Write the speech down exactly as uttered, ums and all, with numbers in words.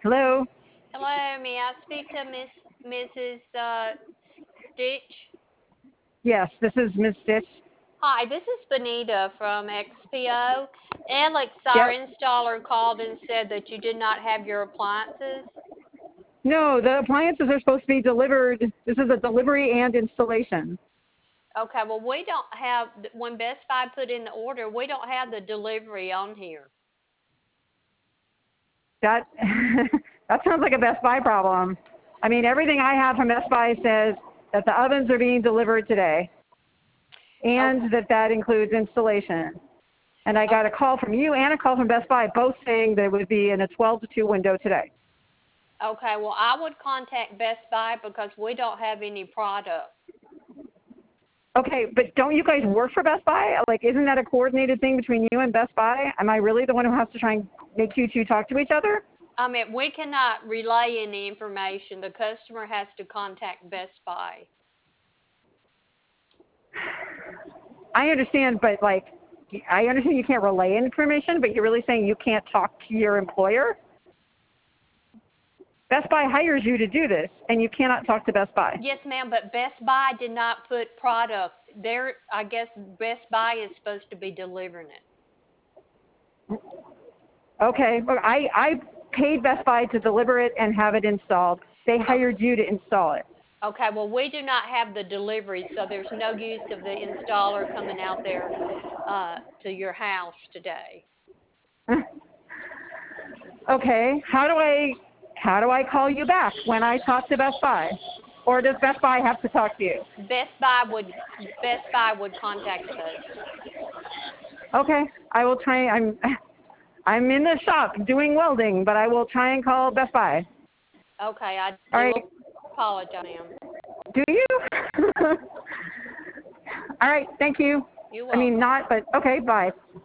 Hello? Hello, may I speak to Miss Missus Uh, Stitch? Yes, this is Miss Stitch. Hi, this is Benita from X P O. Alex, our Yep. installer, called and said that you did not have your appliances. No, the appliances are supposed to be delivered. This is a delivery and installation. Okay, well, we don't have, when Best Buy put in the order, we don't have the delivery on here. That that sounds like a Best Buy problem. I mean, everything I have from Best Buy says that the ovens are being delivered today, Okay, and that that includes installation. And I got a okay, call from you and a call from Best Buy, both saying that it would be in a twelve to two window today. okay, well, I would contact Best Buy because we don't have any product. Okay, but don't you guys work for Best Buy? Like, isn't that a coordinated thing between you and Best Buy? Am I really the one who has to try and make you two talk to each other? I mean, we cannot relay any information. The customer has to contact Best Buy. I understand, but like, I understand you can't relay information, but you're really saying you can't talk to your employer? Best Buy hires you to do this, and you cannot talk to Best Buy. Yes, ma'am, but Best Buy did not put product there. I guess Best Buy is supposed to be delivering it. Okay, well, I, I paid Best Buy to deliver it and have it installed. They Oh, hired you to install it. okay, well, we do not have the delivery, so there's no use of the installer coming out there uh, to your house today. Okay, how do I how do I call you back when I talk to Best Buy? Or does Best Buy have to talk to you? Best Buy would Best Buy would contact us. Okay, I will try. I'm I'm in the shop doing welding, but I will try and call Best Buy. Okay, I All do right, apologize, ma'am. do you? All right, thank you. You're I mean, welcome. not, but okay, bye.